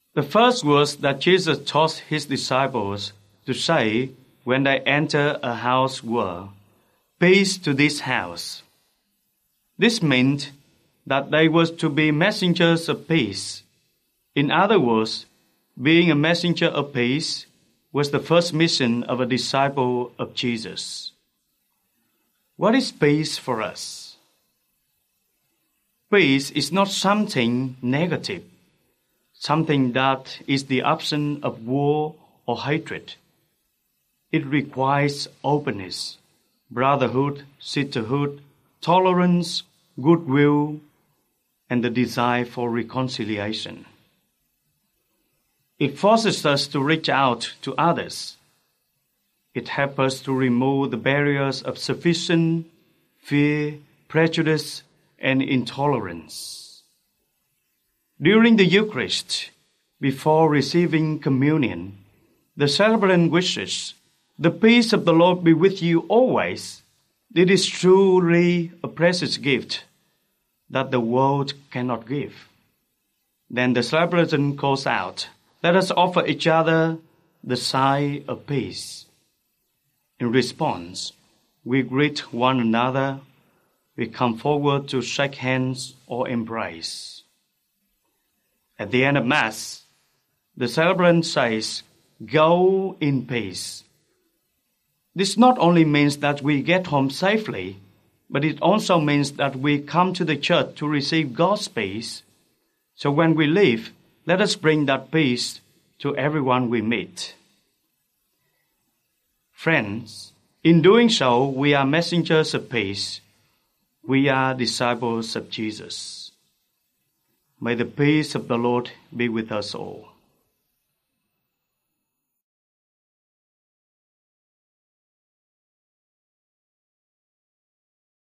The first words that Jesus taught his disciples to say when they enter a house were, "Peace to this house." This meant that they were to be messengers of peace. In other words, being a messenger of peace was the first mission of a disciple of Jesus. What is peace for us? Peace is not something negative, something that is the absence of war or hatred. It requires openness, brotherhood, sisterhood, tolerance, goodwill, and the desire for reconciliation. It forces us to reach out to others. It helps us to remove the barriers of suspicion, fear, prejudice, and intolerance. During the Eucharist, before receiving communion, the celebrant wishes, "The peace of the Lord be with you always." It is truly a precious gift that the world cannot give. Then the celebrant calls out, "Let us offer each other the sign of peace." In response, we greet one another, we come forward to shake hands or embrace. At the end of Mass, the celebrant says, "Go in peace." This not only means that we get home safely, but it also means that we come to the church to receive God's peace. So when we leave, let us bring that peace to everyone we meet. Friends, in doing so, we are messengers of peace. We are disciples of Jesus. May the peace of the Lord be with us all.